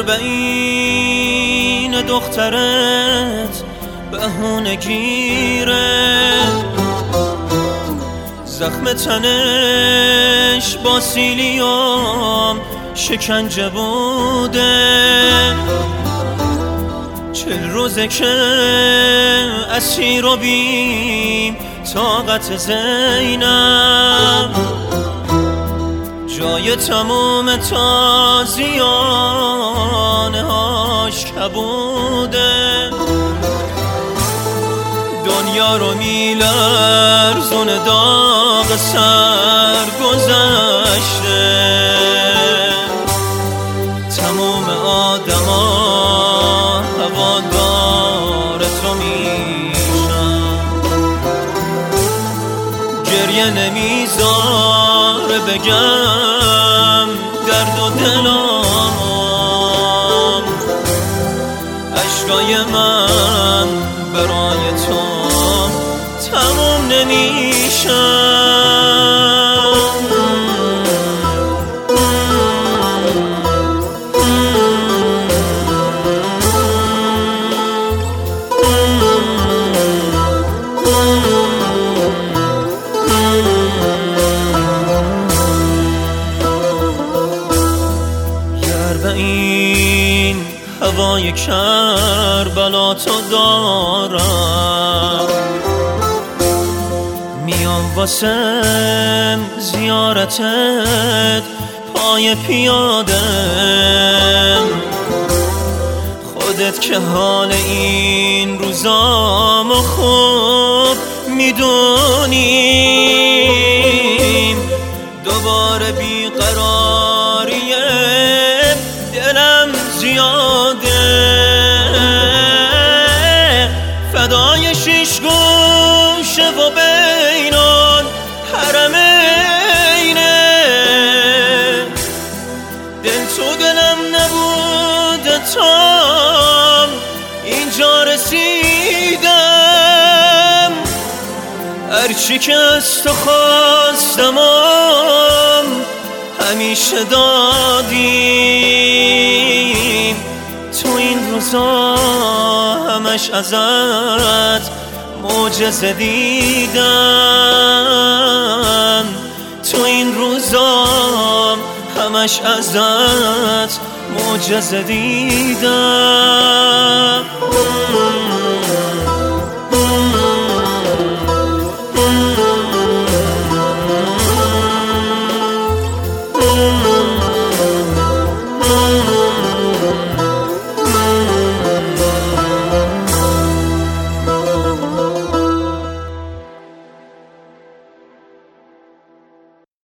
به این دخترت بهونه گیره، زخم تنش با سیلیام شکنجه بوده. 40 روزه که اسیر و بیم طاقت زینب، جای تموم تازیانه هاش کبوده. دنیا رو میلرزون داغ سر گذشته، تموم آدما هوادار تو میشن. گریه نمیذاره بگم درد و دلام، اشکای من برای تو تموم نمیشن. گر به این هوای کربلا تو دارم، میام واسه زیارتت پای پیاده. خودت که حال این روزامو خوب میدونیم، دوباره بیقراریه دلم زیاده. فدای 6 گوشه و بینان حرمینه، دل تو دلم نبوده تام اینجا رسیدم. هرچی که از تو خواستمم همیشه دادیم. تو این روزا همش ازت معجزه دیدم، تو این روزا همش ازت معجزه دیدم.